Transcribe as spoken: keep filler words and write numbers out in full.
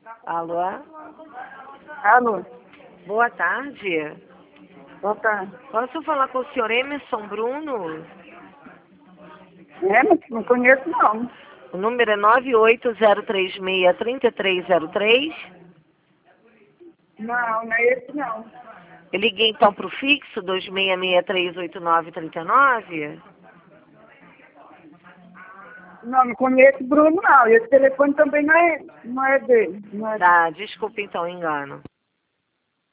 Alô? Alô? Boa tarde. Boa tarde. Posso falar com o senhor Emerson Bruno? É, mas não conheço não. O número é nove oito zero três seis, três três zero três. Não, não é esse não. Eu liguei então para o fixo dois seis seis três oito nove três nove. Não, não conheço Bruno não. E esse telefone também não é, não é dele. Não é... Tá, desculpa então o engano.